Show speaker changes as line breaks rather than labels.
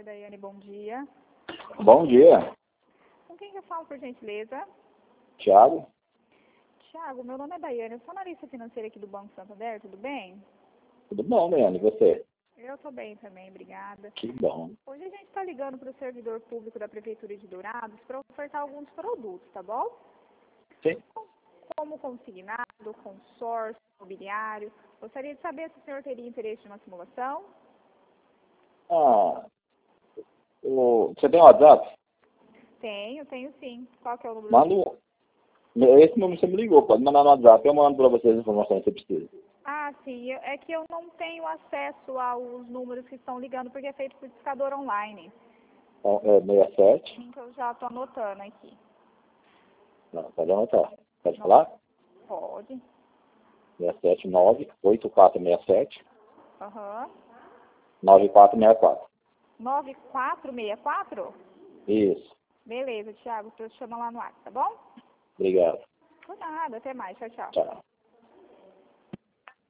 Oi, Daiane, bom dia.
Bom dia,
Com quem que eu falo, por gentileza?
Thiago.
Tiago, meu nome é Daiane, eu sou analista financeira aqui do Banco Santander, tudo bem?
Tudo bom, Leandro? E você?
Eu tô bem também, obrigada.
Que bom.
Hoje a gente está ligando para o servidor público da Prefeitura de Dourados para ofertar alguns produtos, tá bom?
Sim.
Como consignado, consórcio, imobiliário. Gostaria de saber se o senhor teria interesse em uma simulação.
Ah, você tem WhatsApp?
Tenho sim. Qual que é o número?
Manda esse número que você me ligou, pode mandar no WhatsApp, eu mando para vocês as informações que você precisa.
Ah, sim. É que eu não tenho acesso aos números que estão ligando, porque é feito por discador online.
É 67.
Então, eu já estou anotando aqui.
Não, pode anotar. Pode
Não.
falar?
Pode.
679-8467-9464.
Aham. 9464?
Isso.
Beleza, Thiago. Você chama lá no ar, tá bom?
Obrigado.
Por nada. Até mais. Tchau, tchau.
Tchau.